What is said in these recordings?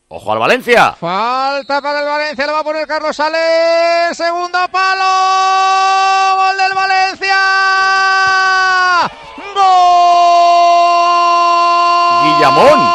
¡Ojo al Valencia! Falta para el Valencia, lo va a poner Carlos Soler. Segundo palo. Gol del Valencia. ¡Gol! Guillamón.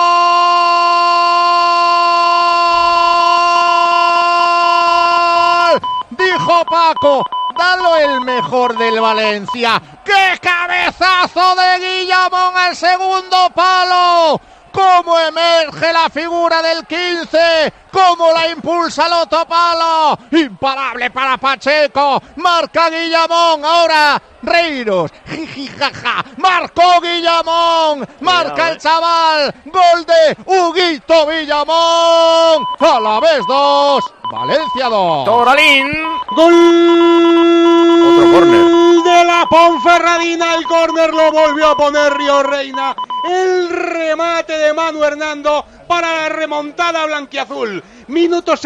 Dijo Paco, dalo el mejor del Valencia. ¡Qué cabezazo de Guillamón al segundo palo! ¡Cómo emerge la figura del 15! ¡Cómo la impulsa el otro palo! ¡Imparable para Pacheco! ¡Marca Guillamón! Ahora Reiros, jijijaja, marcó Guillamón, marca el chaval, gol de Huguito Guillamón, Alavés 2, Valencia 2. Toralín. Gol. Otro córner de la Ponferradina, el córner lo volvió a poner Río Reina, el remate de Manu Hernando para la remontada blanquiazul. Minuto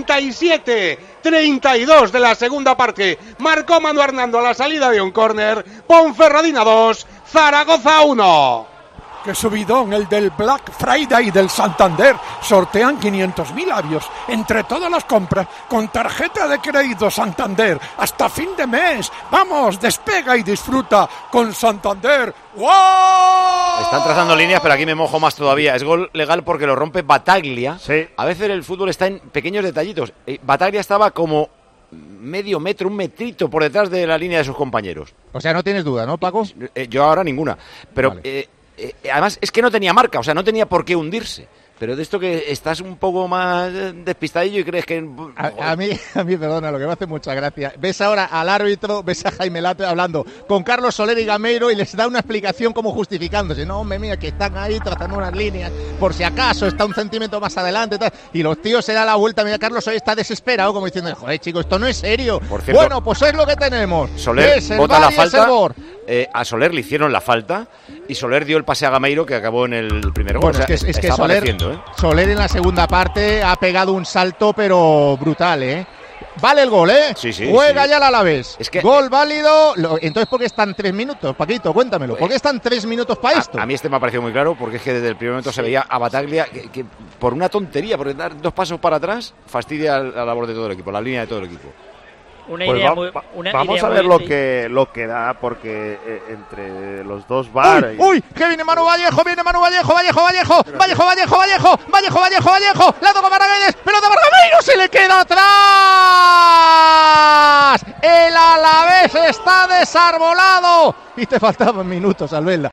77-32 de la segunda parte. Marcó Manu Hernando a la salida de un córner. Ponferradina 2, Zaragoza 1. ¡Qué subidón el del Black Friday del Santander! Sortean 500.000 avios entre todas las compras con tarjeta de crédito Santander hasta fin de mes. ¡Vamos, despega y disfruta con Santander! ¡Wow! Están trazando líneas, pero aquí me mojo más todavía. Es gol legal porque lo rompe Battaglia. Sí. A veces el fútbol está en pequeños detallitos. Battaglia estaba como medio metro, un metrito por detrás de la línea de sus compañeros. O sea, no tienes duda, ¿no, Paco? Yo ahora ninguna. Pero vale. Además es que no tenía marca, o sea, no tenía por qué hundirse. Pero de esto que estás un poco más despistadillo y crees que... A mí, perdona, lo que me hace mucha gracia. Ves ahora al árbitro, ves a Jaime Latre hablando con Carlos Soler y Gameiro y les da una explicación como justificándose. No, hombre, mira, que están ahí trazando unas líneas, por si acaso está un centímetro más adelante. Tal. Y los tíos se dan la vuelta. Mira, Carlos Soler está desesperado, como diciendo, joder, chicos, esto no es serio. Por cierto, bueno, pues es lo que tenemos. Soler bota la falta. A Soler le hicieron la falta y Soler dio el pase a Gameiro que acabó en el primer gol. Bueno, o sea, es que Soler en la segunda parte ha pegado un salto pero brutal, ¿eh? Vale el gol, ¿eh? Sí, juega ya el Alavés. Es que, gol válido. Entonces, ¿por qué están 3 minutos? Paquito, cuéntamelo. ¿Por qué están 3 minutos para esto? A mí este me ha parecido muy claro porque es que desde el primer momento se veía a Battaglia que por una tontería, por dar 2 pasos para atrás, fastidia la labor de todo el equipo, la línea de todo el equipo. Vamos a ver lo que da, porque entre los dos VAR. ¡Uy! ¡Que viene Manu Vallejo! ¡Viene Manu Vallejo! ¡Vallejo! ¡La toca para Guedes! ¡Pelota para Gameiro! ¡Se le queda atrás! ¡El Alavés está desarbolado! Y te faltaban minutos, Albelda.